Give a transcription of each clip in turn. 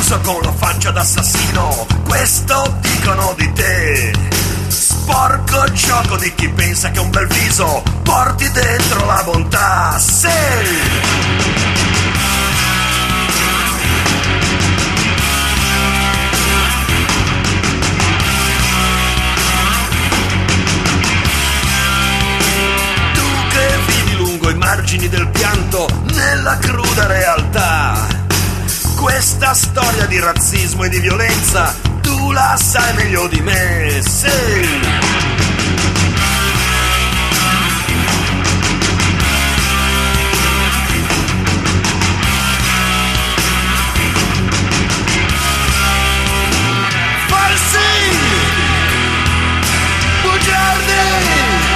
viso con la faccia d'assassino, questo dicono di te. Sporco gioco di chi pensa che un bel viso porti dentro la bontà. Sei i margini del pianto nella cruda realtà. Questa storia di razzismo e di violenza tu la sai meglio di me. Sei falsi, bugiardi,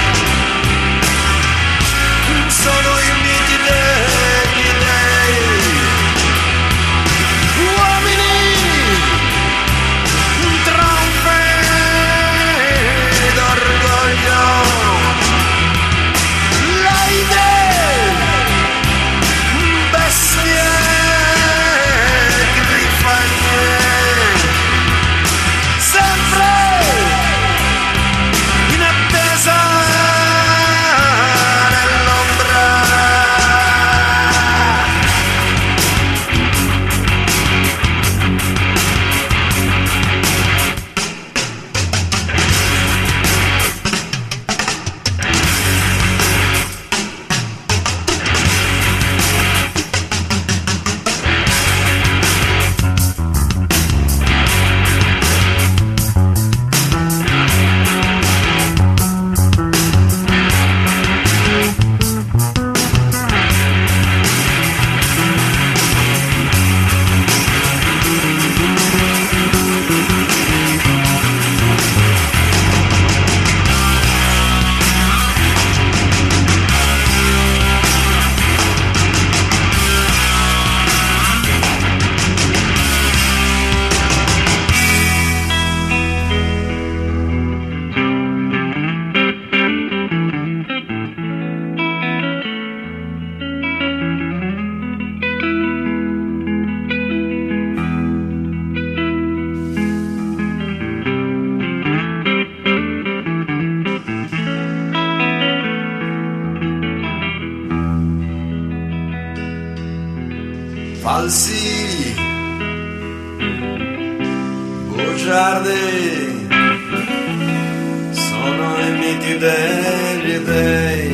sono i miti degli dei, uomini, trombe d'orgoglio, laide, bestie, grifagne, sempre in attesa. Falsi, bugiardi, sono i miti degli dei.